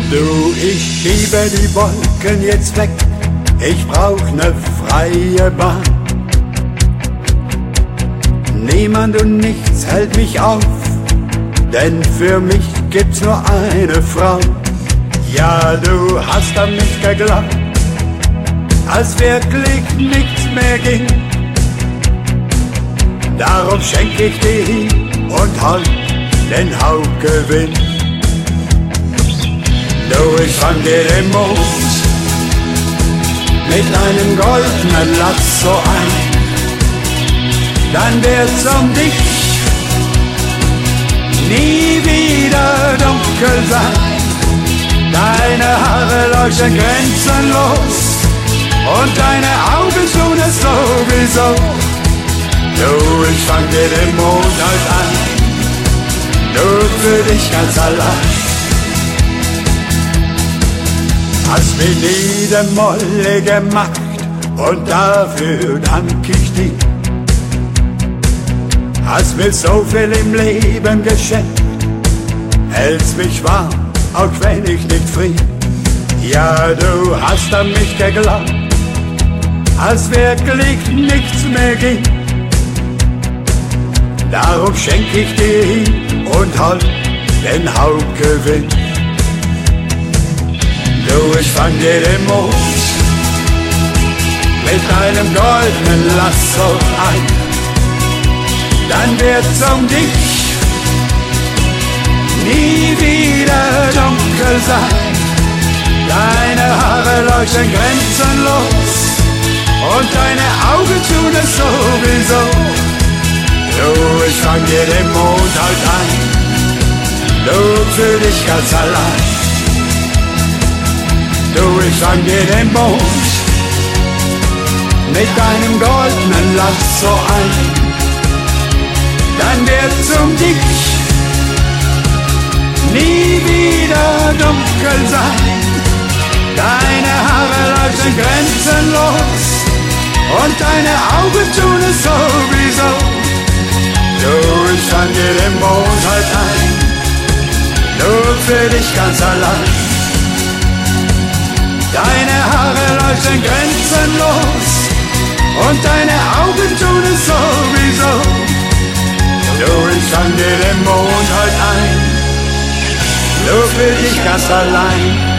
Du, ich schiebe die Wolken jetzt weg, ich brauch ne freie Bahn. Niemand und nichts hält mich auf, denn für mich gibt's nur eine Frau. Ja, du hast an mich geglaubt, als wirklich nichts mehr ging. Darum schenk ich dir hin und halt den Hauptgewinn. Du, ich fang dir den Mond mit einem goldenen Lasso ein, dann wird's um dich nie wieder dunkel sein. Deine Haare leuchten grenzenlos und deine Augen tun es sowieso. Du, ich fang dir den Mond halt an, nur für dich ganz allein. Hast mir nie den Molle gemacht und dafür dank ich dir. Hast mir so viel im Leben geschenkt, hältst mich warm, auch wenn ich nicht frier. Ja, du hast an mich geglaubt, als wirklich nichts mehr ging. Darum schenk ich dir hin und halt den Hauptgewinn. Du, ich fang dir den Mond mit einem goldenen Lasso ein, dann wird's um dich nie wieder dunkel sein. Deine Haare leuchten grenzenlos und deine Augen tun es sowieso. Du, ich fang dir den Mond halt ein, nur für dich ganz allein. Du, ich fang dir den Mond mit deinem goldenen Lasso ein, dann wird's um dich nie wieder dunkel sein. Deine Haare leuchten grenzenlos und deine Augen tun es sowieso. Du, ich fang dir den Mond halt ein, nur für dich ganz allein. Deine Haare leuchten grenzenlos und deine Augen tun es sowieso. Du, ich fang dir den Mond halt ein, nur für dich ganz allein.